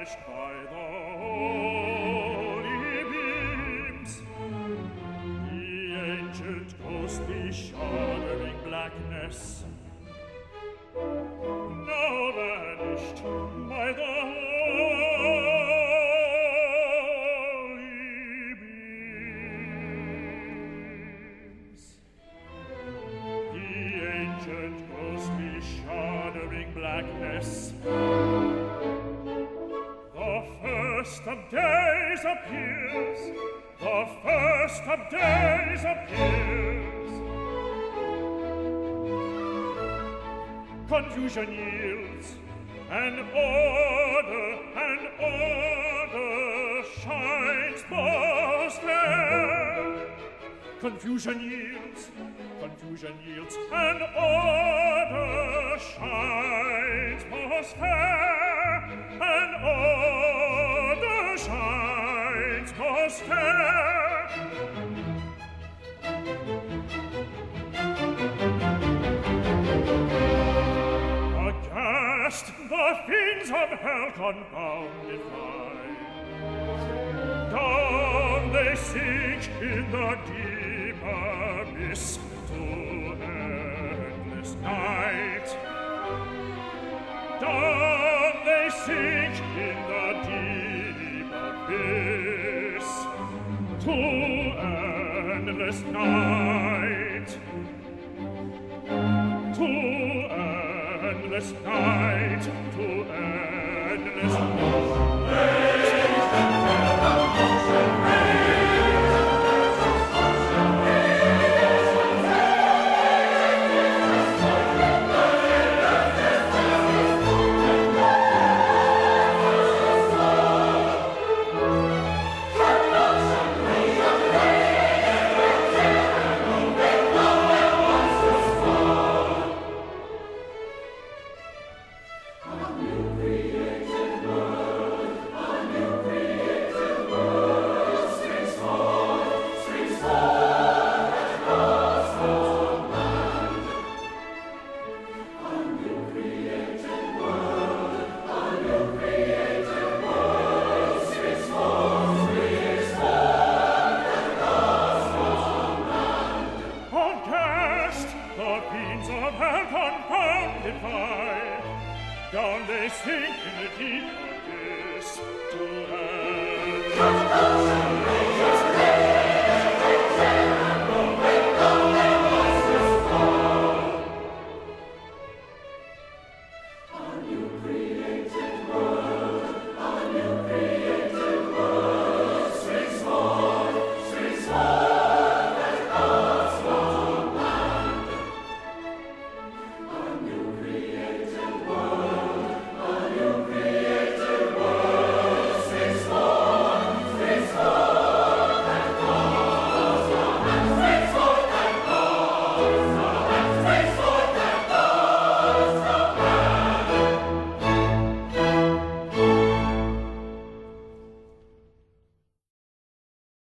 vanished by the holy beams. The ancient ghostly shuddering blackness now vanished by the holy beams. The ancient ghostly shuddering blackness, the first of days appears, the first of days appears. Confusion yields, and order shines most fair. Confusion yields, and order shines most fair, and order shines most fair. Aghast, the fiends of hell confounded fly. Down they sink in the deep abyss to endless night. Down they sink in the deep abyss to endless night. To endless night, to endless night. Down they sink in the deep abyss to end.